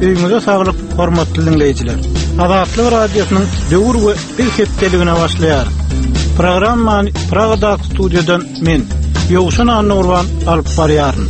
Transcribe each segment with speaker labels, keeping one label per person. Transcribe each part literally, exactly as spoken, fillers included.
Speaker 1: Öýüňize saglyk, hormatly dinleýijiler. Azatlyk radiosynyň döwür we bir hepdeligine başlaýar. Programmany Pragada studiýadan men, Ýowşan Anurwan alyp barýaryn.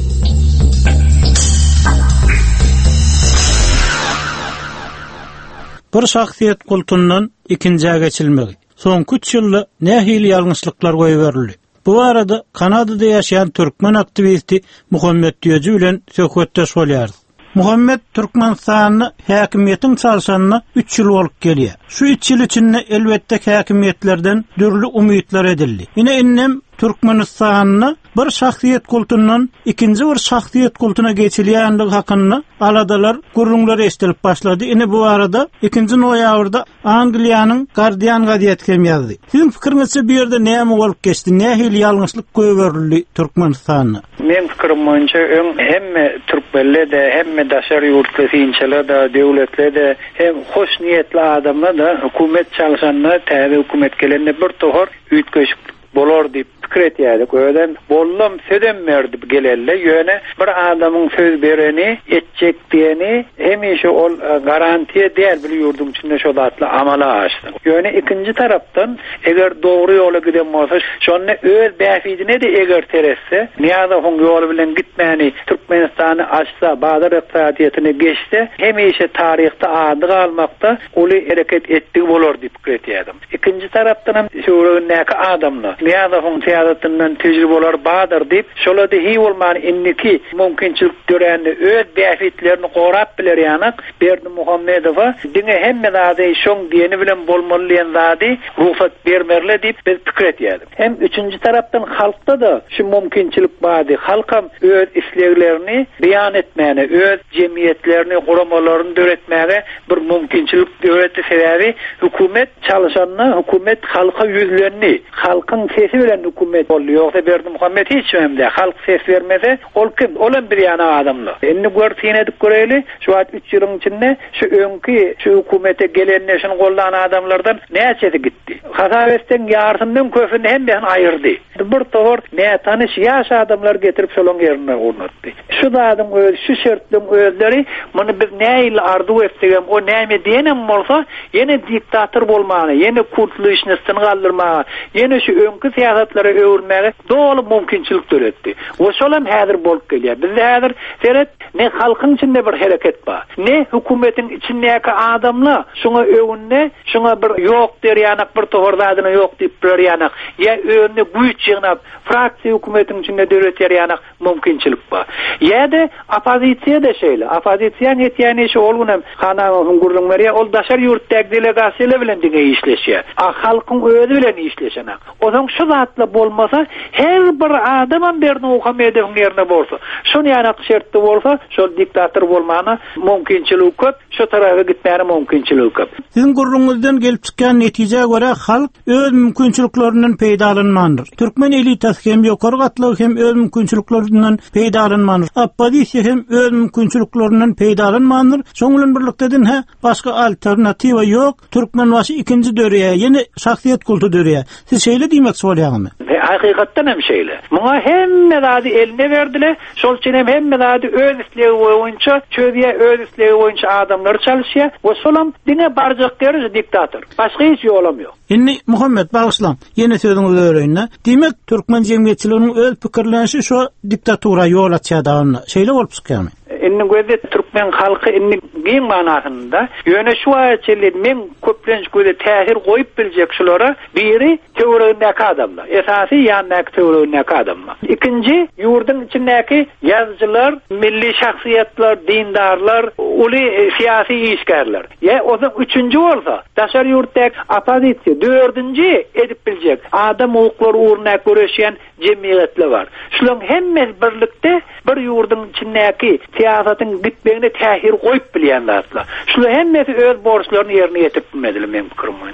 Speaker 1: Bir şahsiýet kultundan ikinjiye geçilmegi. Soňky üç ýylda nähili ýalňyşlyklar goýberildi. Bu arada Kanadada yaşayan Türkmen aktivisti Muhammed Diýeci bilen söhbetdeş bolýar. Muhammed Türkmenistanyň häkimiýetiň çalşanyna üç ýyl bolup gelýär. Şu üç ýyl içinde elbetde häkimiýetlerden dürli umytlar edildi. Ine innem Türkmenistanyny bir şahsiýet kultundan ikinji bir şahsiýet kultuna geçilýänligi hakynda aladalar, gurrunlar estilip başlady. Ine bu arada ikinji noýabrda Angliýanyň Guardian gazetesi ýazdy. Sizin pikiriňizçe bu ýerde näme bolup geçdi? Nähili ýalňyşlyk goýberildi Türkmenistanyna?
Speaker 2: Men pikirim boýunça öň hemme türkmenler de, hemme daşary ýurtdaşylar da, döwletler de, hem hoş niýetli adamlar da hökümet çalşanyna, täze hökümet gelende bir tohar üýtgeşik bolar diýip pikir etýärdi. Öýden bollam södem berdi gelelle ýöne bir adamyň söz bereni, etjek diýeni hemişe ol garantiýe däl bil ýurdum içinde şo zatly amala açdy. Ýöne ikinji tarapdan eger dogry ýola giden bolsa, şonu öz bäfidine de eger teresse, niýada hoň ýoly bilen gitmäni Türkmenistany açsa, bazar ykdysadyýatyny geçse, hemişe taryhda ady galmakda uly hereket etdi bolar diýip pikir etýärdim. İkinji tarapdan şu näki adamlar niýada hoň teýaratyndan tejribeler badyr diýip, şolada hi bolmany inniki mümkinçilik göränli öz bäfitlerini gorap biler ýanyk Berdi Muhammedowa diňe hemme zady şoň diýeni bilen bolmaly zady ruhsat bermerle diýip biz pikir etýärdim. Hem üçünji tarapdan halkda da şu mümkinçilik bady. Halkam öz isleglerini beýan etmäne, öz jemgyýetlerini, guramalaryny döretmäge bir mümkinçilik döwleti sebäbi hökümet çalşanyna, hökümet halka ýüzlerini, halkyň sesi bilen hökümet bolýar. Ýoksa Berdi Muhammed hiç öňde halk ses bermese, ol kim? Olan bir ýana adamlar. Endi görtine dik göreli, şu wagt üç ýylyň içinde şu öňki şu hökümete gelenler şunu gollanan adamlardan näçesi gitdi. Hasabetden ýardymdan köpüni hem bilen aýyrdy. Bir tohor näme tanış ýaş adamlar getirip şolong ýerine ornatdy. Şu da adam öz şu şertden özleri muny biz näýil ardu etdigem, o näme diýenem bolsa, ýene diktator bolmagy, ýene kurtuluşyny galdyrmagy, ýene şu öňki siýasatlara öwürmäge dolu mümkinçilik döretdi. O şolam häzir bolup gelýär. Bizde häzir seret ne halkyň içinde bir hereket bar, ne hökümetiň içindäki adamlar şoňa öwünne, şoňa bir ýok derýanak bir tohordadyny ýok diýip berýanak, ýa öwünne güýç ýygnap fraksiýa hökümetiň içinde döretýärýanak mümkinçilik bar. Ýa-da opozisiýa da şeýle. Opozisiýa etýäni şu olgunam Hanaň gurrunlary ol daşary ýurtdaky delegasiýalar bilen diňe işleşýär. A halkyň özü bilen işleşenak. Oňa şu zatla bolmasa her bir adamam Berdi Muhammedowyň ýerine bolsa, şonu ýanak şertde bolsa, şol diktator bolmana mümkinçilik köp, şu tarafa gitmäne mümkinçilik köp.
Speaker 1: Sizin gurrunňyzdan gelip çykan netijeye göre halk öz mümkinçiliklerinden peýdalanmandyr. Türkmen elitasy hem ýokary gatlygy hem öz mümkinçiliklerinden peýdalanmandyr. Opozisiýa hem öz mümkinçiliklerinden peýdalanmandyr. Şoňlan birlikden ha başga alternatiwa ýok. Türkmen başy ikinji döreýe, ýene şahsiýet kultu döreýe. Siz şeýle diýmek bolýarmy?
Speaker 2: Hakykatdan hem şeýle. Muňa hemme zady eline berdiler. Şol üçin hem hemme zady öz islegi boýunça, çöýe öz islegi boýunça adamlar çalyşýar. O şolam diňe barjak gerçi diktator. Başga hiç ýolam ýok.
Speaker 1: Indi Muhammed bagyslam, ýene sözüňizi öýrenýär. Demek Türkmen jemgyýetçileriniň öz pikirlenişi şu diktatura ýol açýardygyny şeýle bolup çykýarmy? Inni gözde Türkmen halkı inni giň manasynda ýöne şu açyly men köplenç gözde täsir goýup biljek şulara biri töwregindäki adamlar. Esasy ýandaky töwregindäki adamlar. İkinji ýurdun içindäki ýazgylar, milli şahsiýetler, dindarlar, uly siýasy işgärler. Ýa oňa üçünji bolsa, daşary ýurtdaky opozisiýa, dördünji edip biljek adam hukuklary uğruna göreşýän jemgyýetler bar. Şularyň hemmesi birlikde bir ýurdun içindäki siýasatyň gitmegine täsir goýup bilýän zatlar. Şular hemmesi öz borçlaryny ýerine ýetirip bilmediler men pikirim boýunça.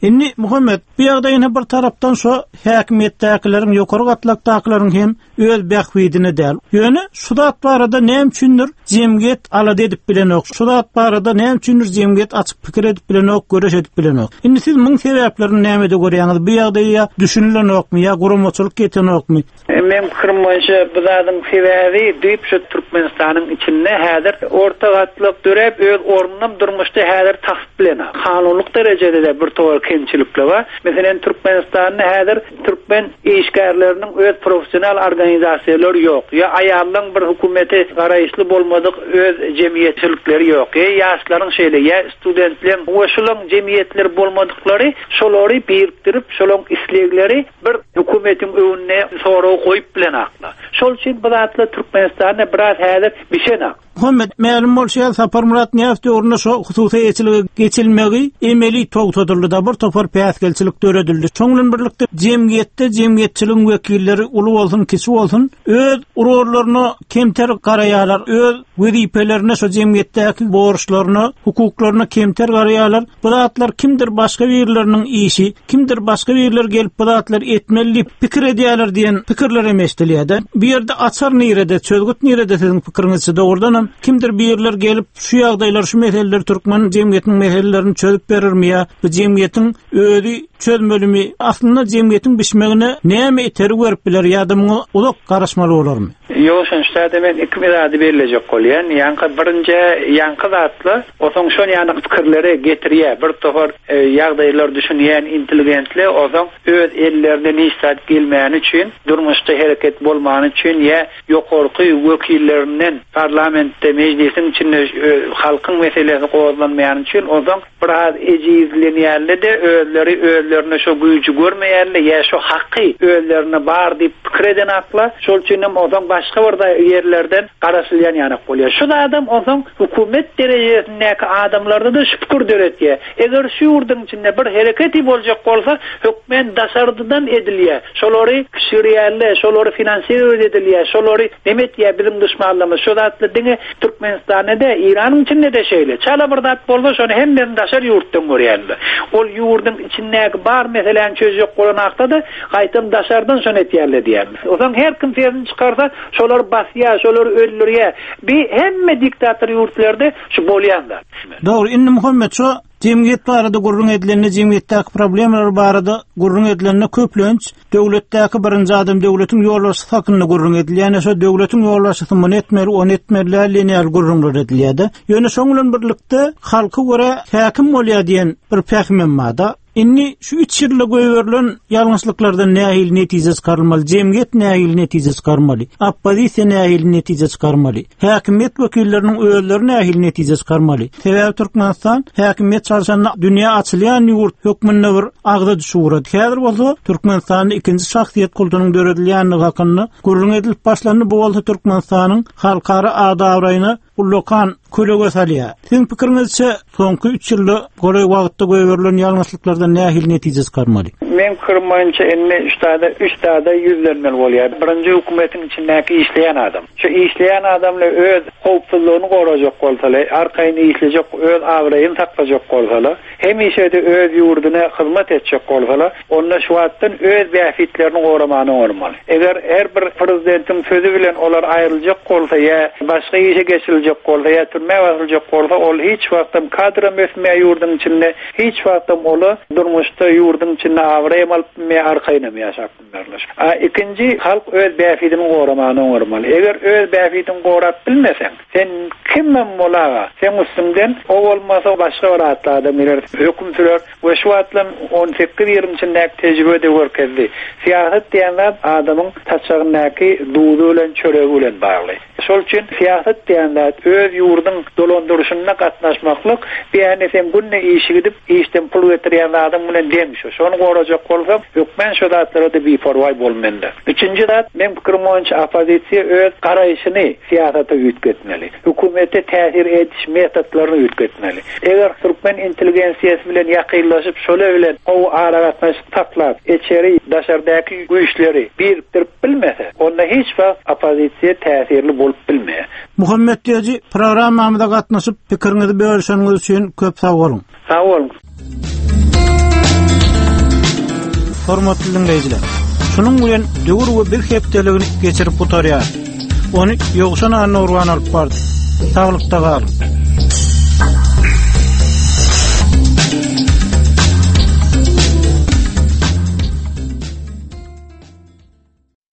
Speaker 1: Inni Muhammed bu ýagdaýyna bir tarapdan şo häkimetdäkilerin ýokary gatlakdakylaryň hem öz bähwidine däl. Ýöne şudat barada näme üçindir jemgyýet alady edip bilenok. Şudat barada näme üçindir jemgyýet açyk pikir edip bilenok, göreş edip bilenok. Indi siz muň sebäplerini nämede görýäňiz? Bu ýagdaýa düşünilenokmy ýa gurumçylyk etenokmy?
Speaker 2: Men pikirim boýunça bu zadyň sebäbi diýip şu Türkmenistanyň içinde häzir orta gatlyk dörep öz ornundan durmuşda häzir taksip bilen. Kanunluk derejede de bir towar kemçilikler bar. Meselem Türkmenistanyň häzir Türkmen işgärleriniň öz professional organizasiýalary ýok. Ya aýallaryň bir hökümeti garaýşly bolmadyk öz jemgyýetçilikleri ýok. Ya ýaşlaryň şeýle ya studentler oşulan jemgyýetler bolmadyklary şolary birikdirip şolaryň islegleri bir hökümetiň öňüne soraw goýup bilen akla. Şol üçin bu zatly Türkmenistanyň biraz häzir bişenak.
Speaker 1: Muhammed ma'lum bolsa Sapar Murat Neft orna şo hususy eçiligi geçilmegi emeli togtadyldy da bir topar päsgelçilik döredildi. Çoňlun birlikde jemgyýetde jemgyýetçiligiň wekilleri uly bolsun, kisi bolsun, öz urarlaryny kemter garaýarlar, öz wezipelerine şo jemgyýetdäki borçlaryny, hukuklaryny kemter garaýarlar. Bu zatlar kimdir başga birleriniň işi, kimdir başga birler gelip bu zatlar etmeli pikir edýärler diýen pikirler emeşdilýärdi. Bu ýerde açar nirede, çözgüt nirede siziň pikiriňizde ordan kimdir bir yerler gelip şu ýagdaýlar, şu meseleler Türkmen jemgyýetiniň meselelerini çözüp berermi ýa bu jemgyýetiň özi çözmelimi aslında jemgyýetiň bişmegine näme eteri berip biler ýa-da muňa ulak garaşmaly bolarmy?
Speaker 2: Ýok, şonda men iki mirady berilejek bolýan. Ýanky birinji ýanky zatly oňň şo ýany pikirleri getirýär. Bir topar e, ýagdaýlar düşünýän intelligentli oňň öz ellerinde nisbat gelmän üçin, durmuşda hereket bolmany üçin ýa ýokarky wekillerinden parlamentde meclisin içinde e, halkyň meselesi gowlanmayan üçin oňň biraz ejizlenýärler de özleri özlerine şo güýçi görmeýärler ýa şo haqqy özlerine bar diýip pikir eden akla. Şol üçin hem oňň başga bir yerlerden garaşylýan ýanyk bolýar. Şu adam oňň hökümet derejesindäki adamlarda da şu pikir döretýär. Eger şu ýurdyň içinde bir hereketi boljak bolsa, hökmen daşardydan edilýär. Şolary kişirýärler, şolary finansiýer edilýär, şolary demetýär bizim düşmanlarymyz. Şu zatly diňe Türkmenistanyda, İranyň içinde de şeýle. Çala bir zat bolsa, şonu hemden daşar ýurtdan görýärler. Ol ýurdyň içindäki bar meseleni çözjek bolan akda da gaýtam daşardan şonu etýärler diýärler. Oňa her kim sesini çykarsa, şolar basýar, şolar öldürýär. Bir hemme diktator ýurtlarda şu bolýanlar.
Speaker 1: Dogry, indi Muhammed şo jemgyýet barada gurrun edilenine, jemgyýetdäki problemler barada gurrun edilenine köplenç döwletdäki birinji adam döwletiň ýolbaşçy hakyny gurrun edilýär. Şo döwletiň ýolbaşçysy muny etmeli, ony etmeli, linear gurrunlar edilýär. Ýöne şoňlan birlikde halky göre häkim bolýar diýen bir pähmem bada. Inni şu üç ýylda göýberilen ýalňyşlyklardan nähil netije çykarylmaly, jemgyýet nähil netije çykarmaly, oppozisiýa nähil netije çykarmaly, häkimet wekilleriniň özleri nähil netije çykarmaly. Sebäbi Türkmenistan häkimet çarşanda dünýä açylýan ýurt hökmünde bir agda düşürdi. Häzir bolsa Türkmenistanyň ikinji şahsiýet kulturynyň döredilýänligi hakyny gurrun edilip başlandy. Bu bolsa Türkmenistanyň halkara adabraýyny ullokan kölega salýar. Siň pikiriňizçe soňky üç ýylda goraý wagtda göýberilen ýalňyşlyklardan nähil netije çykarmaly?
Speaker 2: Men pikirim boýunça indi üstada üstada ýüzlermel bolýar. Birinji hökümetiň içindäki işleýän adam. Şu işleýän adamla öz howpsuzlygyny gorajak bolsalar, arkaýyny işlejek, öz awraýyny taklajak bolsalar, hem işede öz ýurduna hyzmat etjek bolsalar, onda şu wagtdan öz bäfitlerini goramany normal. Eger her bir prezidentiň sözü bilen olar aýryljak bolsa ýa başga işe geçiljek bolsa ýa türme wasyljak bolsa, ol hiç wagtdan kadra mesme ýurduň içinde, hiç wagtdan ola durmuşda ýurduň içinde awraýym alyp me arkaýyna me ýaşap berler. A ikinji halk öz bäfidini goramany normal. Eger öz bäfidini gorap bilmeseň, sen kimmen bolaga, sen üstünden o bolmasa başga bir atlarda birer höküm sürer we şu atlan on sekiz ýyl içindäki tejrübede görkezdi. Siýasat diýenler adamyň taçagyndaky duýdu bilen çöregi bilen bagly. Şol üçin siýasat diýenler öz ýurduň dolandyrşyna gatnaşmaklyk, beýani sen günne işi gidip işden pul getirýän adam bilen demiş. Şonu gorajak bolsam, hökmen şu zatlara da beparwa bolmanda. Üçinji zat, men pikirim boýunça opozisiýa öz garaýşyny siýasata ýetgetmeli. Hökümete täsir ediş metodlaryny ýetgetmeli. Eger Türkmen intelligensiýasy bilen ýakynlaşyp, şole bilen o ara gatnaşyp taklap, eçeri daşardaky güýçleri birikdirip bilmese, onda hiç wagt opozisiýa täsirli bolup bilmeýär.
Speaker 1: Muhammed diýji, programmamyza gatnaşyp pikiriňizi bölüşýäňiz üçin köp sag bolun.
Speaker 2: Sag bolun.
Speaker 1: hormatly dinleýijiler. Şunun bilen döwür we bir hepdeligini geçirip oturýar. Onu ýogşan anna urwan alyp bardy. Taglykda galyp.